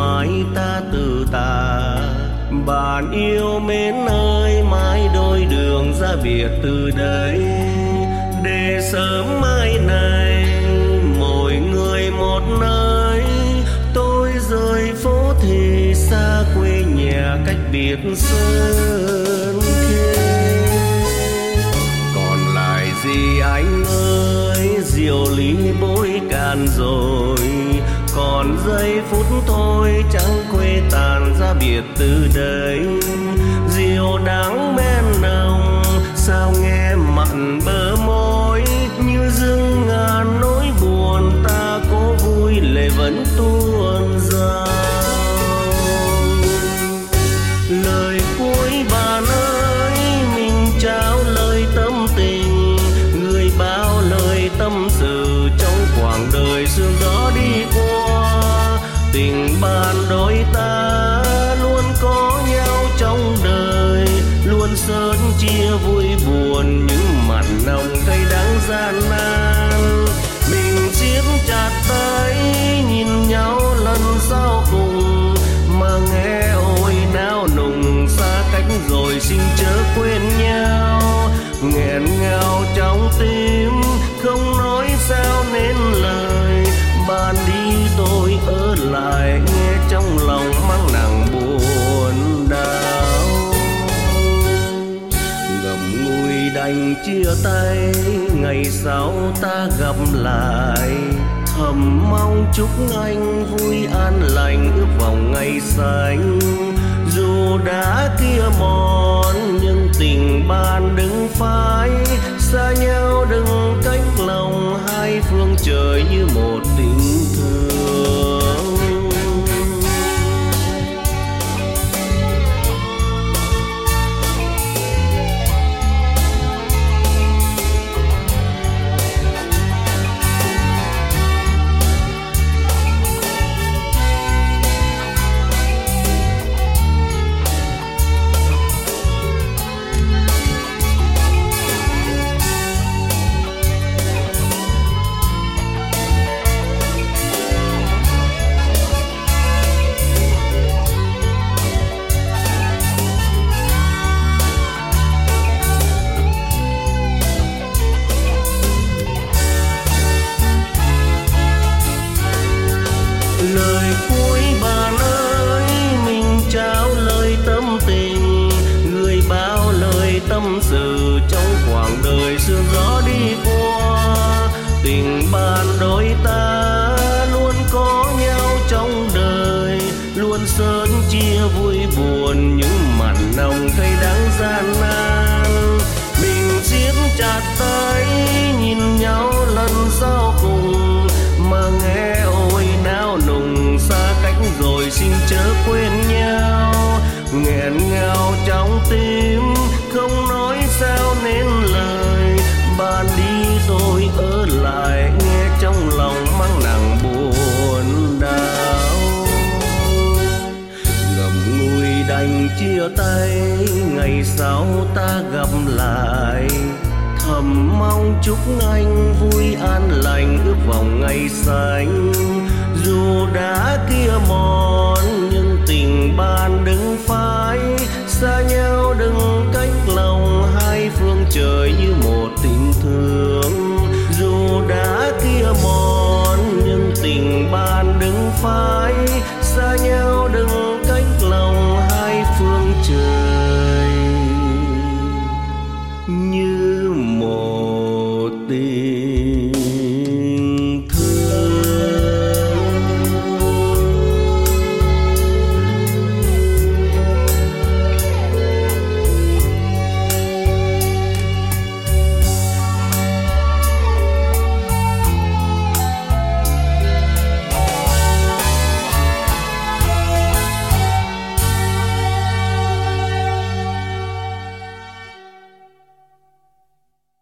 mãi ta từ tà. Bạn yêu mến ơi, mãi đôi đường ra biệt từ đây, để sớm mai này mỗi người một nơi. Tôi rời phố thì xa quê nhà cách biệt sơn khê. Còn lại gì anh ơi, rượu ly bối cạn rồi, còn giây phút thôi chẳng quê tàn ra biệt từ đây. Rượu đắng men nồng sao nghe mặn bờ môi, như dưng ngàn nỗi buồn ta cố vui lệ vẫn tuôn ra. Lời cuối bạn ơi, mình trao lời tâm tình, người bao lời tâm sự trong quãng đời sương gió đi qua. Tình bạn đôi ta luôn có nhau trong đời, luôn sớt chia vui buồn những mặn nồng cay đắng gian nan. Mình siết chặt tay nhìn nhau lần sau cùng, mà nghe ôi nao nùng xa cách rồi xin chớ quên nhau. Nghẹn ngào trong tim không nói sao nên lời, bạn đi tôi ở lại nghe trong lòng mang nặng buồn đau. Ngậm ngùi đành chia tay, ngày sau ta gặp lại. Thầm mong chúc anh vui an lành, ước vọng ngày xanh. Dù đã kia mòn nhưng tình bạn đừng phai, xa nhau đừng cách lòng, hai phương trời như một tình thương. Lời cuối bạn ơi, mình trao lời tâm tình, người bao lời tâm sự trong quãng đời sương gió đi qua. Tình bạn đôi ta luôn có nhau trong đời, luôn sớt chia vui buồn những mặn nồng cay đắng gian nan. Mình siết chặt tay nhìn nhau lần sau cùng, mà nghe ôi nao nùng xa cách rồi xin chớ quên nhau. Nghẹn ngào trong tim không nói sao nên lời, bạn đi tôi ở lại nghe trong lòng mang nặng buồn đau. Ngậm ngùi đành chia tay, ngày sau ta gặp lại. Thầm mong chúc anh vui an lành, ước vọng ngày xanh. Dù đã kia mòn